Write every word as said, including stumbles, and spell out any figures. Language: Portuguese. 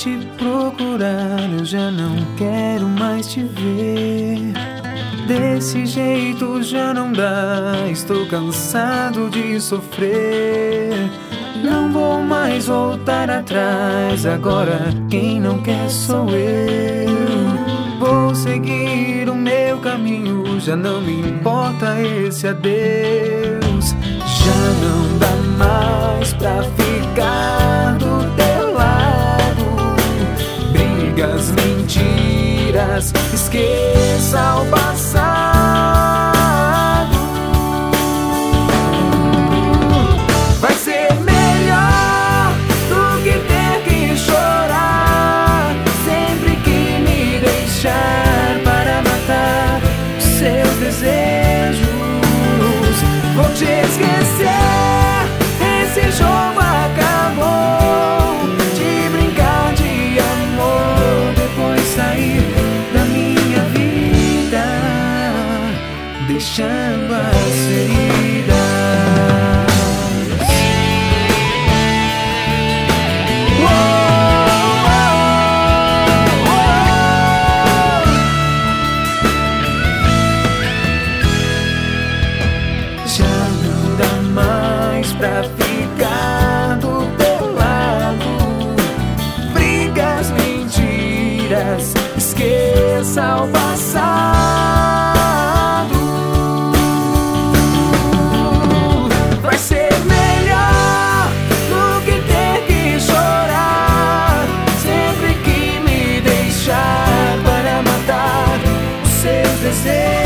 te procurar, eu já não quero mais te ver. Desse jeito já não dá, estou cansado de sofrer. Não vou mais voltar atrás, agora quem não quer sou eu. Vou seguir o meu caminho, já não me importa esse adeus. Já não dá mais pra ficar do teu lado. Brigas, mentiras, esqueça o passado. Vai ser melhor do que ter que chorar sempre que me deixar para matar os seus desejos. Vou te esquecer, esse jogo acabou. De brincar de amor, depois sair da minha vida, deixando as feridas. Já não dá mais pra ficar do teu lado. Brigas, mentiras, esqueça o passado. Vai ser melhor do que ter que chorar sempre que me deixar para matar os seus desejos.